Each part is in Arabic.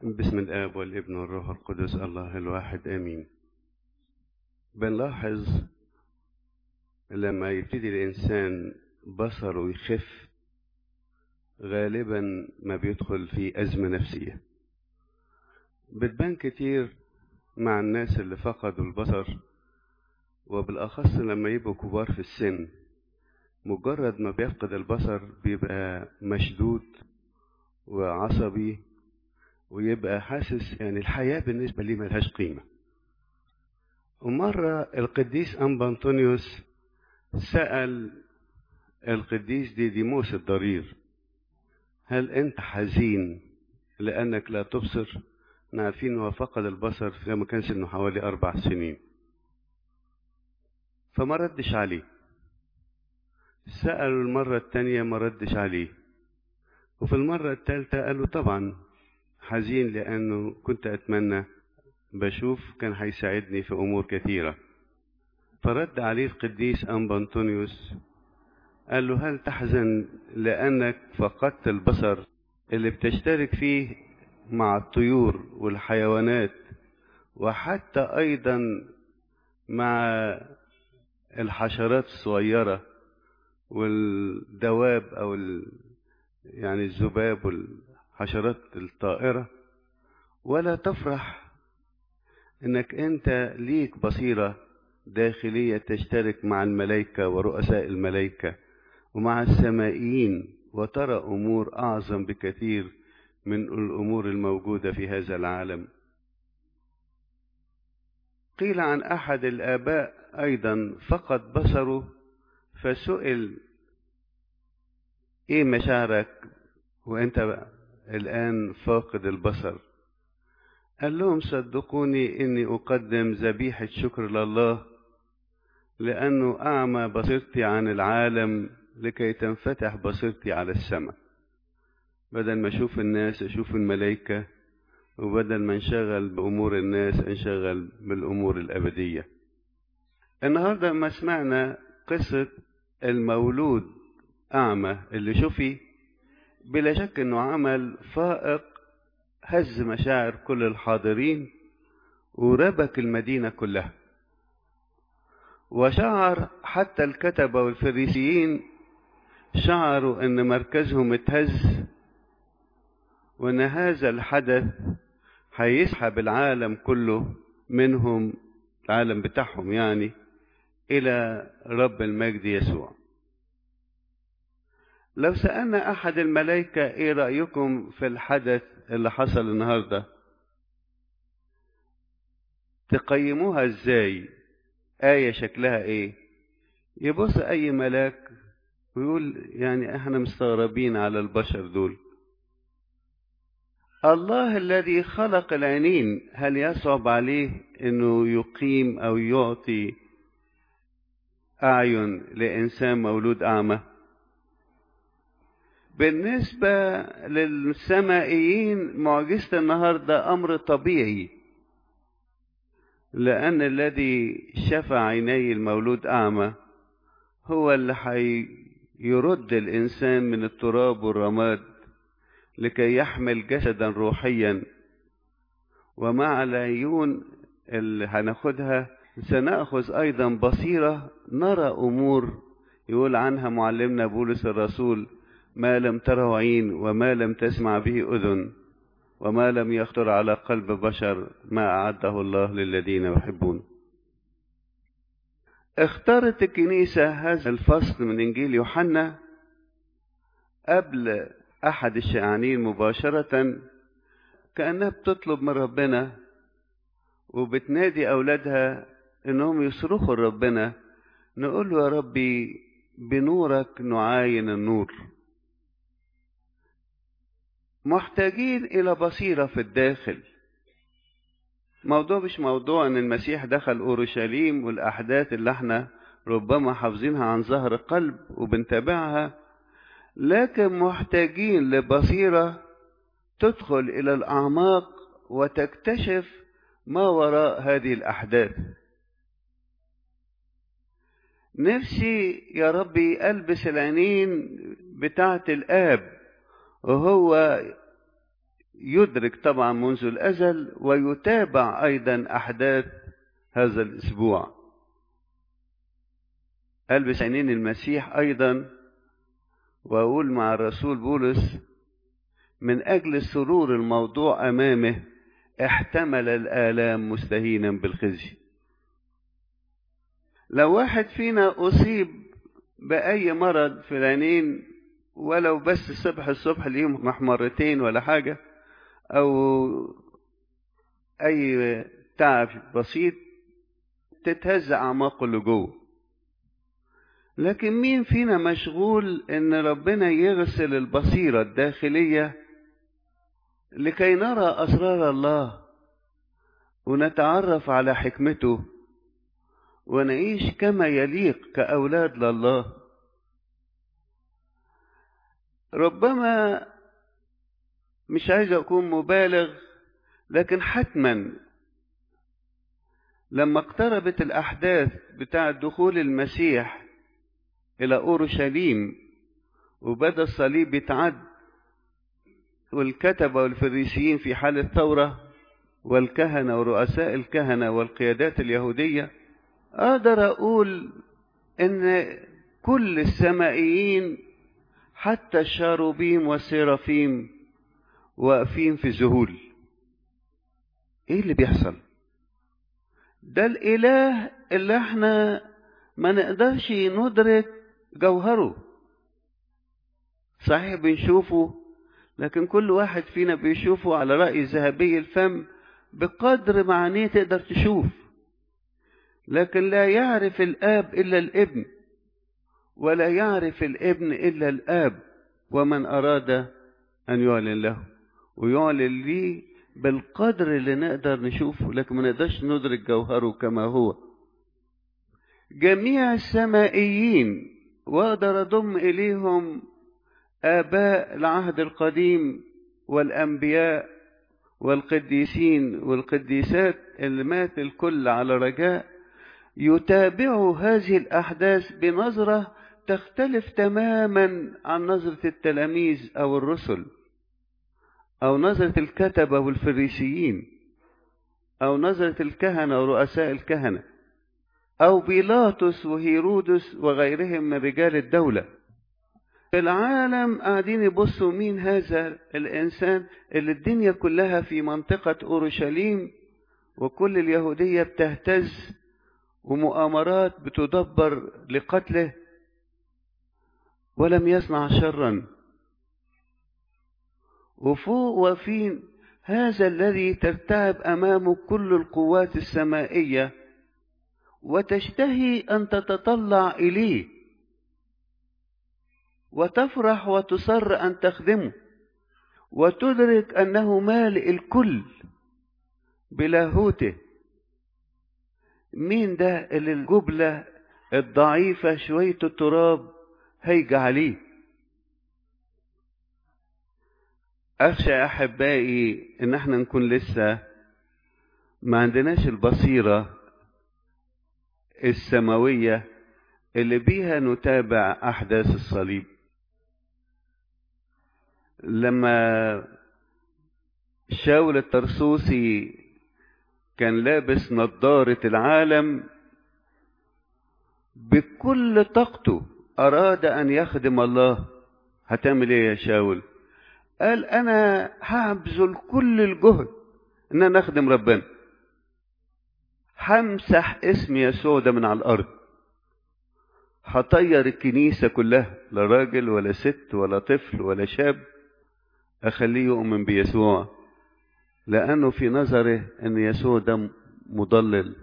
بسم الآب والابن والروح القدس الله الواحد آمين. بنلاحظ لما يبتدي الإنسان بصره يخف غالبا ما بيدخل في أزمة نفسية. بتبان كتير مع الناس اللي فقدوا البصر، وبالأخص لما يبقوا كبار في السن. مجرد ما بيفقد البصر بيبقى مشدود وعصبي، ويبقى حاسس يعني الحياة بالنسبة ليه ملهاش قيمة. ومرة القديس أنبا أنطونيوس سأل القديس ديديموس الضرير: هل أنت حزين لأنك لا تبصر؟ عارفين هو فقد البصر لما كان سنه حوالي 4 سنين. فما ردش عليه. سأله المرة التانية ما ردش عليه. وفي المرة التالتة قال له طبعا حزين لأنه كنت أتمنى بشوف كان هيساعدني في أمور كثيرة. فرد عليه القديس أنبا أنطونيوس قال له: هل تحزن لأنك فقدت البصر اللي بتشترك فيه مع الطيور والحيوانات، وحتى أيضا مع الحشرات الصغيرة والدواب أو يعني الذباب والحشرات الطائرة، ولا تفرح إنك أنت ليك بصيرة داخلية تشترك مع الملائكة ورؤساء الملائكة ومع السمائيين، وترى أمور أعظم بكثير من الأمور الموجودة في هذا العالم. قيل عن أحد الآباء أيضا فقد بصره، فسئل: إيه مشاعرك وأنت الآن فاقد البصر؟ قال لهم: صدقوني إني أقدم ذبيحة شكر لله، لأنه أعمى بصيرتي عن العالم لكي تنفتح بصيرتي على السماء. بدل ما أشوف الناس أشوف الملائكة، وبدل ما انشغل بأمور الناس انشغل بالأمور الأبدية. النهاردة ما سمعنا قصة المولود أعمى اللي شفي، بلا شك أنه عمل فائق هز مشاعر كل الحاضرين وربك المدينة كلها، وشعر حتى الكتبة والفريسيين شعروا أن مركزهم اتهز، وأن هذا الحدث هيسحب العالم كله منهم، العالم بتاعهم يعني، إلى رب المجد يسوع. لو سألنا أحد الملائكة: إيه رأيكم في الحدث اللي حصل النهاردة؟ تقيموها إزاي؟ آية شكلها إيه؟ يبص أي ملاك ويقول يعني إحنا مستغربين على البشر دول. الله الذي خلق العينين هل يصعب عليه إنه يقيم أو يعطي أعين لإنسان مولود أعمى؟ بالنسبة للسمائيين معجزة النهاردة أمر طبيعي، لأن الذي شفى عيني المولود أعمى هو اللي هيرد الإنسان من التراب والرماد لكي يحمل جسدا روحيا. ومع العيون اللي هناخدها سنأخذ أيضا بصيرة نرى أمور يقول عنها معلمنا بولس الرسول: ما لم تره عين وما لم تسمع به أذن وما لم يخطر على قلب بشر ما أعده الله للذين يحبون. اختارت الكنيسة هذا الفصل من إنجيل يوحنا قبل أحد الشيعانين مباشرة، كأنها بتطلب من ربنا وبتنادي أولادها إنهم يصرخوا لربنا. نقول له: يا ربي بنورك نعاين النور. محتاجين إلى بصيرة في الداخل. موضوع مش موضوع أن المسيح دخل أورشليم والأحداث اللي احنا ربما حافظينها عن ظهر قلب وبنتابعها، لكن محتاجين لبصيرة تدخل إلى الأعماق وتكتشف ما وراء هذه الأحداث. نفسي يا ربي ألبس العينين بتاعت الآب وهو يدرك طبعا منذ الأزل ويتابع أيضا أحداث هذا الأسبوع. ألبس عينين المسيح أيضا وأقول مع الرسول بولس: من أجل السرور الموضوع أمامه احتمل الآلام مستهينا بالخزي. لو واحد فينا أصيب بأي مرض في العينين، ولو بس الصبح ليهم محمرتين ولا حاجة، أو أي تعب بسيط، تتهز أعماقه اللي جوه. لكن مين فينا مشغول إن ربنا يغسل البصيرة الداخلية لكي نرى أسرار الله ونتعرف على حكمته ونعيش كما يليق كأولاد لله؟ ربما مش عايز أكون مبالغ، لكن حتما لما اقتربت الأحداث بتاع دخول المسيح إلى أورشليم وبدأ الصليب يتعد والكتبة والفريسيين في حالة ثورة والكهنة ورؤساء الكهنة والقيادات اليهودية، أقدر أقول إن كل السمائيين حتى الشاروبيم والسيرافيم واقفين في ذهول. إيه اللي بيحصل؟ ده الإله اللي احنا ما نقدرش ندرك جوهره. صحيح بنشوفه، لكن كل واحد فينا بيشوفه على رأي ذهبي الفم بقدر ما عينيه تقدر تشوف، لكن لا يعرف الآب إلا الابن، ولا يعرف الابن إلا الآب، ومن أراد أن يعلن له ويعلن ليه بالقدر اللي نقدر نشوفه، لكن ما نقدرش ندرك جوهره كما هو. جميع السمائيين، وأقدر أضم إليهم آباء العهد القديم والأنبياء والقديسين والقديسات اللي مات الكل على رجاء، يتابعوا هذه الأحداث بنظرة تختلف تماما عن نظرة التلاميذ أو الرسل، أو نظرة الكتبة والفريسيين، أو نظرة الكهنة ورؤساء الكهنة، أو بيلاطس وهيرودس وغيرهم من رجال الدولة. في العالم قاعدين يبصوا مين هذا الإنسان اللي الدنيا كلها في منطقة أورشليم وكل اليهودية بتهتز ومؤامرات بتدبر لقتله ولم يصنع شرا. وفوق وفين هذا الذي ترتعب أمامه كل القوات السمائية وتشتهي أن تتطلع إليه وتفرح وتصر أن تخدمه وتدرك أنه مالئ الكل بلاهوته. مين ده اللي الجبلة الضعيفة شوية التراب هيجي عليه؟ أخشى أحبائي إن احنا نكون لسه ما عندناش البصيرة السماوية اللي بيها نتابع أحداث الصليب. لما شاول الطرسوسي كان لابس نظارة العالم بكل طاقته أراد أن يخدم الله، هتعمل إيه يا شاول؟ قال أنا هبذل كل الجهد إن أنا أخدم ربنا، همسح اسم يسوع ده من على الأرض، هطير الكنيسة كلها، لا راجل ولا ست ولا طفل ولا شاب، أخليه يؤمن بيسوع، لأنه في نظره أن يسوع ده مضلل.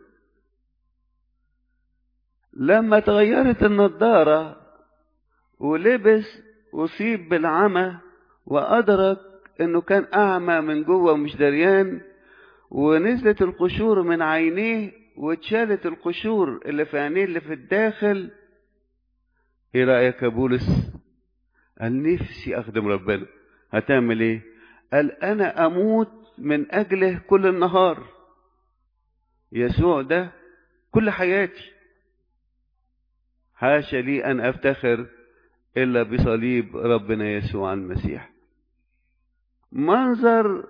لما تغيرت النضارة ولبس أصيب بالعمى وأدرك أنه كان أعمى من جوه ومش دريان، ونزلت القشور من عينيه واتشالت القشور اللي في عينيه اللي في الداخل. ايه رأيك يا بولس؟ قال نفسي أخدم ربنا. هتعمل ايه؟ قال أنا أموت من أجله كل النهار، يسوع ده كل حياتي، حاشا لي أن أفتخر إلا بصليب ربنا يسوع المسيح. منظر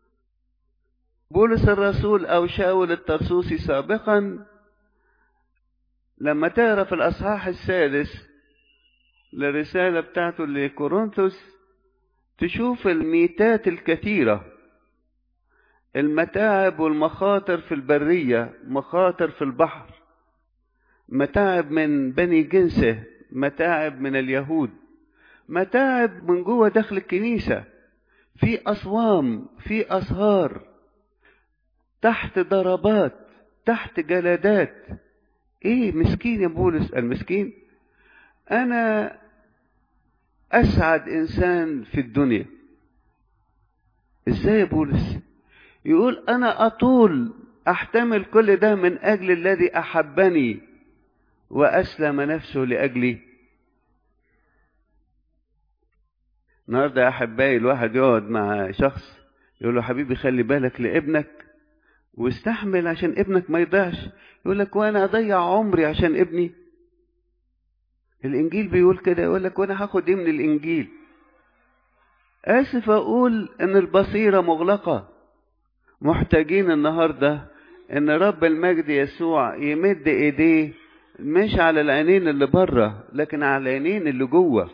بولس الرسول أو شاول الطرسوسي سابقا، لما تقرأ في الأصحاح 6 للرسالة بتاعته لكورنثوس تشوف الميتات الكثيرة، المتاعب والمخاطر في البرية، مخاطر في البحر، متاعب من بني جنسه، متاعب من اليهود، متاعب من جوه داخل الكنيسة، في أصوام، في أسهار، تحت ضربات، تحت جلدات. ايه مسكين يا بولس المسكين. انا اسعد انسان في الدنيا. ازاي يا بولس؟ يقول انا اطول احتمل كل ده من اجل الذي احبني واسلم نفسه لاجلي. النهارده يا احبائي الواحد يقعد مع شخص يقول له حبيبي خلي بالك لابنك واستحمل عشان ابنك ما يضيعش، يقول لك وانا اضيع عمري عشان ابني؟ الانجيل بيقول كده، يقول لك وانا هاخد ايه من الانجيل؟ اسف اقول ان البصيرة مغلقة. محتاجين النهاردة ان رب المجد يسوع يمد ايديه مش على العينين اللي بره لكن على العينين اللي جوه،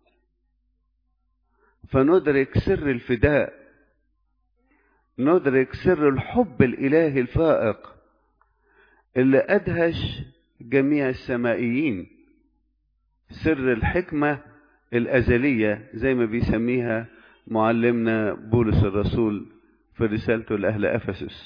فندرك سر الفداء، ندرك سر الحب الالهي الفائق اللي ادهش جميع السمائيين، سر الحكمة الازلية زي ما بيسميها معلمنا بولس الرسول في رسالته لأهل أفسس.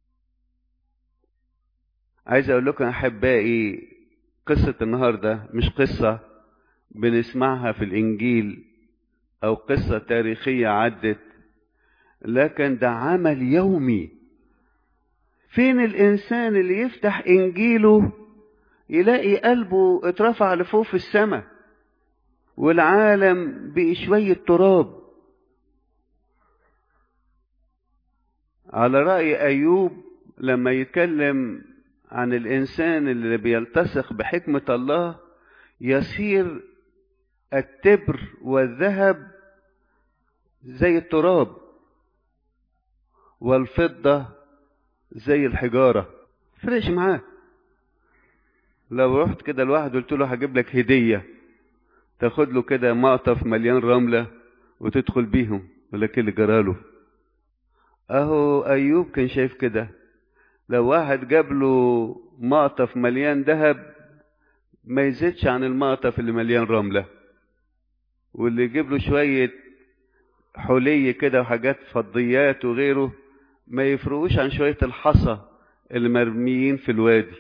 عايز أقول لكم أحبائي قصة النهاردة مش قصة بنسمعها في الإنجيل أو قصة تاريخية عدت، لكن ده عمل يومي. فين الإنسان اللي يفتح إنجيله يلاقي قلبه اترفع لفوق في السماء والعالم بشوية تراب؟ على رأي أيوب لما يتكلم عن الإنسان اللي بيلتصق بحكمة الله يصير التبر والذهب زي التراب والفضة زي الحجارة. فرقش معاه. لو رحت كده الواحد قلت له هجيب لك هدية، تاخد له كده مقطف مليان رملة وتدخل بيهم، ولكن اللي جراله اهو ايوب كان شايف كده. لو واحد جاب له مقطف مليان ذهب ما يزيدش عن المقطف اللي مليان رملة، واللي يجيب له شوية حلي كده وحاجات فضيات وغيره ما يفرقوش عن شوية الحصى اللي مرميين في الوادي.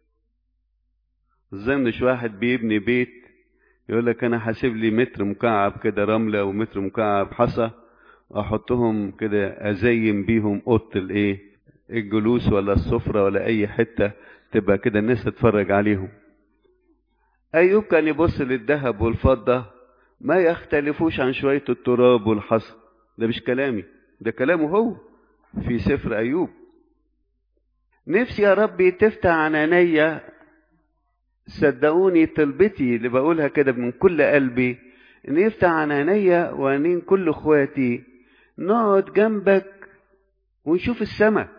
مش واحد بيبني بيت يقول لك انا حاسب لي متر مكعب كده رملة ومتر مكعب حصى احطهم كده ازين بيهم اوضه الايه الجلوس ولا السفرة ولا اي حتة تبقى كده الناس تتفرج عليهم. ايوب كان يبص للذهب والفضة ما يختلفوش عن شوية التراب والحصى. ده مش كلامي، ده كلامه هو في سفر ايوب. نفسي يا ربي تفتح عنانية، صدقوني طلبتي اللي بقولها كده من كل قلبي ان يفتح عنانية وعينين كل اخواتي نقعد جنبك ونشوف السماء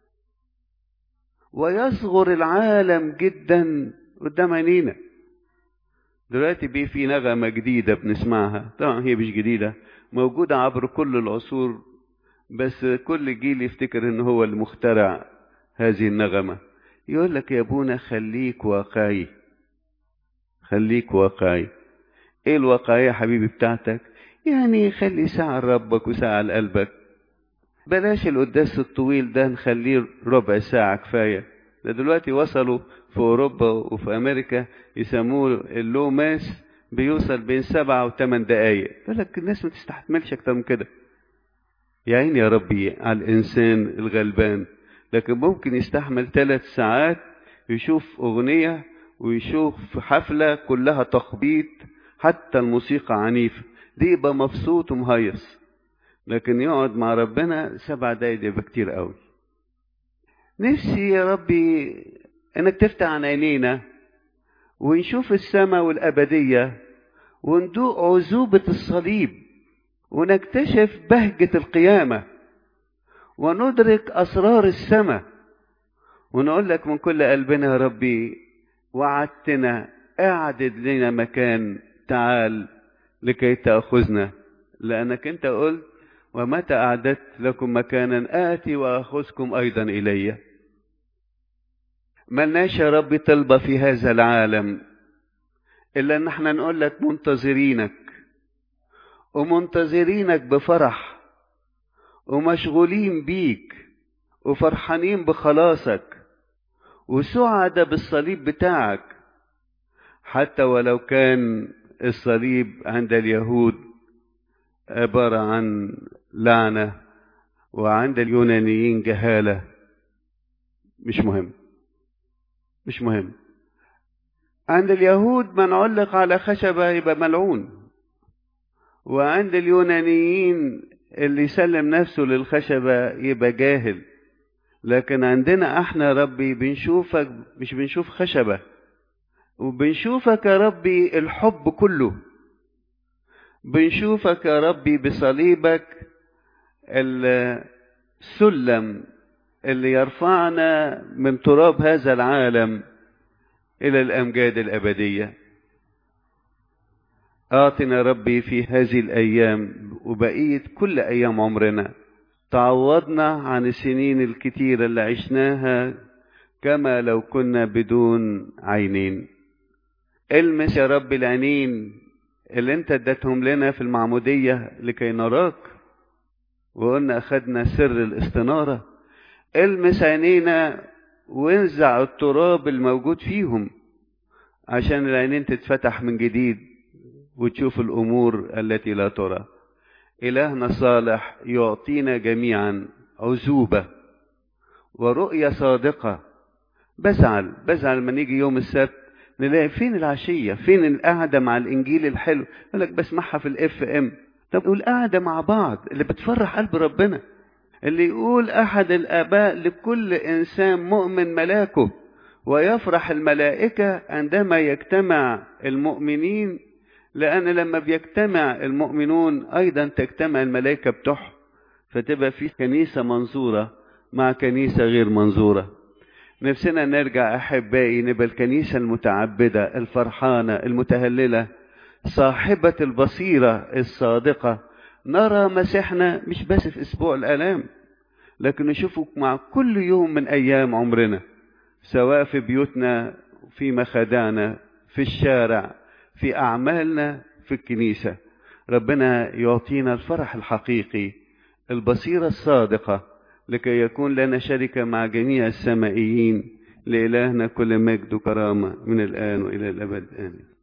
ويصغر العالم جدا قدام عينينا. دلوقتي في نغمة جديدة بنسمعها، طبعا هي مش جديدة، موجودة عبر كل العصور، بس كل جيل يفتكر ان هو اللي مخترع هذه النغمة. يقول لك يا ابونا خليك واقعي، خليك واقعي. ايه الواقعية حبيبي بتاعتك؟ يعني خلي ساعة لربك وساعة لقلبك. بلاش القداس الطويل ده، نخليه ربع ساعة كفاية. ده دلوقتي وصلوا في أوروبا وفي أمريكا يسموه اللو ماس، بيوصل بين 7 و8 دقايق. يقول لك الناس ما تستحملش أكتر من كده. يا عيني يا ربي على الإنسان الغلبان، لكن ممكن يستحمل 3 ساعات يشوف أغنية ويشوف حفلة كلها تخبيط، حتى الموسيقى عنيفة، دي يبقى مبسوط ومهيص. لكن يقعد مع ربنا 7 دقايق دي بكتير قوي. نفسي يا ربي انك تفتح عن عينينا ونشوف السماء والأبدية وندوق عذوبة الصليب ونكتشف بهجة القيامة وندرك أسرار السماء، ونقول لك من كل قلبنا يا ربي وعدتنا اعدد لنا مكان، تعال لكي تأخذنا، لأنك أنت قلت ومتى أعددت لكم مكانا آتي وأخذكم أيضا إلي. ملناش يا ربي طلبة في هذا العالم إلا أن احنا نقول لك منتظرينك، ومنتظرينك بفرح، ومشغولين بيك، وفرحانين بخلاصك، وسعدة بالصليب بتاعك، حتى ولو كان الصليب عند اليهود عبارة عن لعنة وعند اليونانيين جهالة. مش مهم. عند اليهود من علق على خشبة يبقى ملعون، وعند اليونانيين اللي يسلم نفسه للخشبة يبقى جاهل. لكن عندنا احنا يا ربي بنشوفك، مش بنشوف خشبة، وبنشوفك يا ربي الحب كله. بنشوفك يا ربي بصليبك السلم اللي يرفعنا من تراب هذا العالم إلى الأمجاد الأبدية. آتنا ربي في هذه الأيام وبقية كل أيام عمرنا، تعوضنا عن السنين الكتيرة اللي عشناها كما لو كنا بدون عينين. المس يا رب العينين اللي انت اديتهم لنا في المعمودية لكي نراك، وقلنا أخدنا سر الاستنارة. المس عينينا وانزع التراب الموجود فيهم عشان العينين تتفتح من جديد وتشوف الأمور التي لا ترى. إلهنا الصالح يعطينا جميعا عزوبة ورؤية صادقة. بزعل لما نيجي يوم السبت نلاقي فين العشية، فين القعدة مع الإنجيل الحلو، يقول لك بسمعها في الFM. طب والقعدة مع بعض اللي بتفرح قلب ربنا، اللي يقول أحد الآباء لكل إنسان مؤمن ملاكه، ويفرح الملائكة عندما يجتمع المؤمنين، لأن لما بيجتمع المؤمنون أيضا تجتمع الملائكة بتوعهم، فتبقى في كنيسة منظورة مع كنيسة غير منظورة. نفسنا نرجع أحبائي نبقى الكنيسة المتعبدة الفرحانة المتهللة صاحبة البصيرة الصادقة، نرى مسيحنا مش بس في أسبوع الآلام، لكن نشوفه مع كل يوم من أيام عمرنا، سواء في بيوتنا، في مخادعنا، في الشارع، في أعمالنا، في الكنيسة. ربنا يعطينا الفرح الحقيقي، البصيرة الصادقة، لكي يكون لنا شركة مع جميع السمائيين. لإلهنا كل مجد وكرامة من الآن وإلى الأبد آمين.